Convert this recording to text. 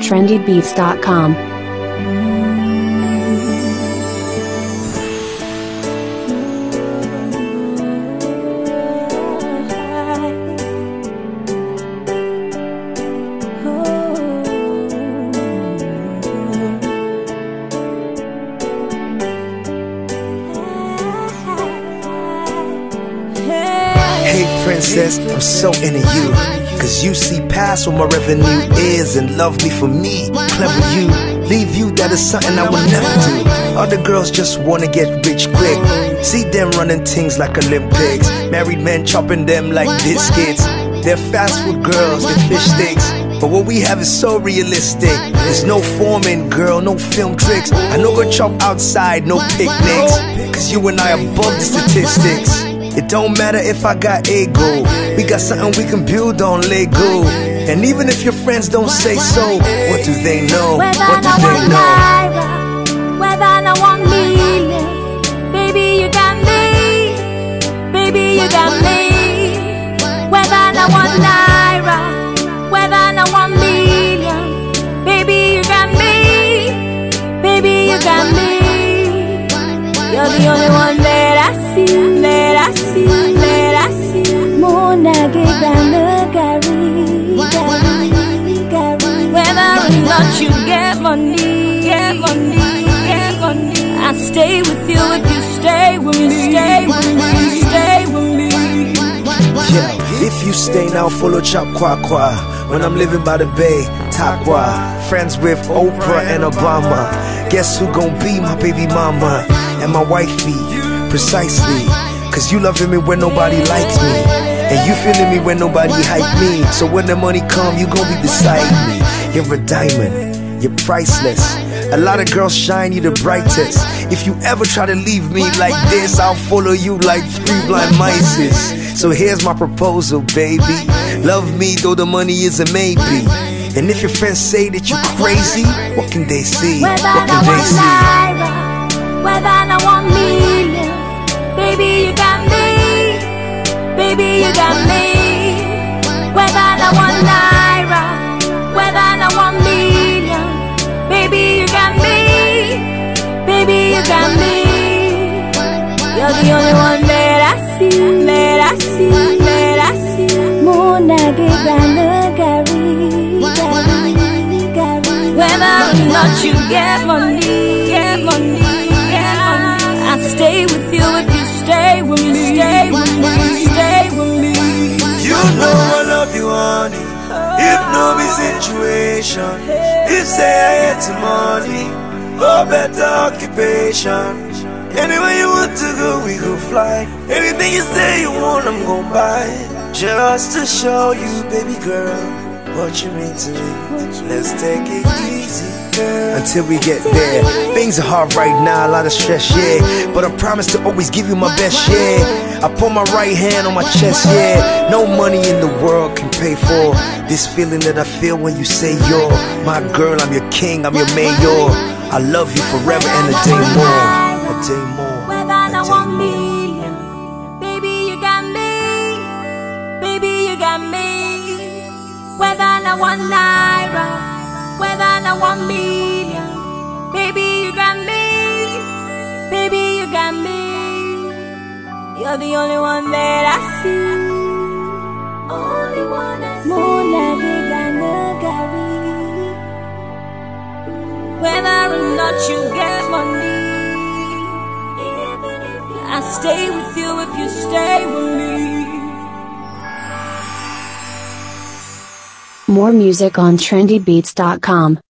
trendybeats.com. Hey princess, I'm so into you, cause you see past what my revenue is and love me for me. Clever you, leave you, that is something I would never do. Other girls just wanna get rich quick. See them running things like Olympics. Married men chopping them like biscuits. They're fast food girls, they're fish sticks. But what we have is so realistic. There's no forming, girl, no film tricks. I know go chop outside, no picnics, cause you and I are above the statistics. It don't matter if I got ego, we got something we can build on Lego. And even if your friends don't say so, what do they know? What do they know? Whether I want million, baby you got me, baby you got me. Whether I want naira, whether I want million, baby you got me, baby you got me. You're the only one that I see, that I see, that I see. Mona gigana gari, gari, gari. Whether or not you get money, get money, get money, I stay with you if you stay with me, stay with me, stay with me. Yeah, if you stay now, follow Chop Kwa Kwa. When I'm living by the bay, Takwa. Friends with Oprah and Obama. Guess who gon' be my baby mama and my wifey? Precisely, cause you loving me when nobody likes me, and you feeling me when nobody hype me. So when the money come, you gon' be beside me. You're a diamond, you're priceless. A lot of girls shine, you the brightest. If you ever try to leave me like this, I'll follow you like 3 blind mice. So here's my proposal, baby. Love me though the money is a maybe. And if your friends say that you're crazy, what can they see? What can they see? Whether I want million, baby you got me, baby you got me. Whether I want naira, whether I want million, baby you got me, baby you got me. You're the only one that I see, that I see, that I see. Mona gigana gari, gari, gari. Whether or not you get money, get money, I stay with you if you stay with me, stay with me, stay with me. You know I love you, honey. If no be situation, if say I had some money or better occupation, anywhere you want to go, we go fly. Anything you say you want, I'm gon' buy. Just to show you, baby girl, what you mean to me. Let's take it easy, girl, until we get there. Things are hard right now, a lot of stress, yeah, but I promise to always give you my best, yeah. I put my right hand on my chest, yeah. No money in the world can pay for this feeling that I feel when you say you're my girl. I'm your king, I'm your mayor. I love you forever and a day more, a day more. Whether I want million, baby you got me, baby you got me. Whether I want naira, whether I want million, baby you got me, baby you got me. You're the only one that I see, only one I see. Mona gigana gari. Whether or not you get money, I stay with you if you stay with me. More music on trendybeats.com.